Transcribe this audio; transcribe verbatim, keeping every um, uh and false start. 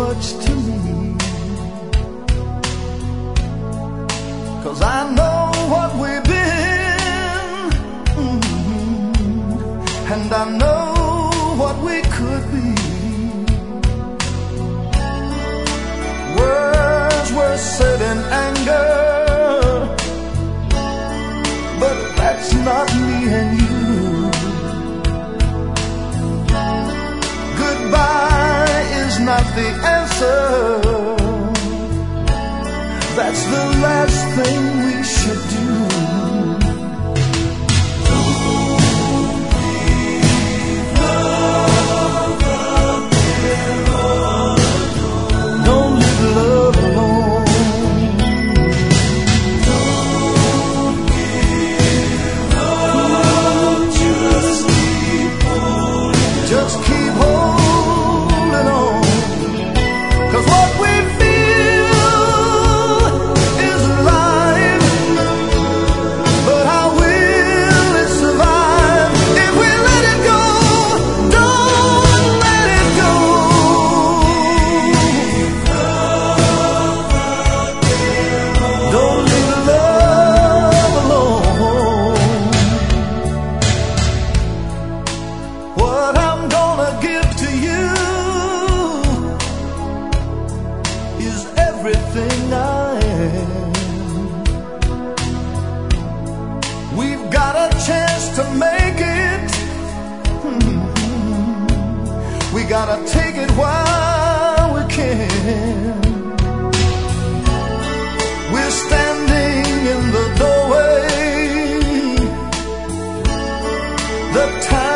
much to me, 'cause I know what we've been, mm-hmm, and I know what we could be. Words were said in anger, but that's not me and you. Goodbye is not the answer. That's the last thing we should do. Don't leave love alone. Just keep holding on, 'cause what we feel is alive. But how will it survive if we let it go? Don't let it go. Don't leave love alone. What I'm gonna give to you is everything I am. We've got a chance to make it. Hmm. We gotta take it while we can. We're standing in the doorway. The time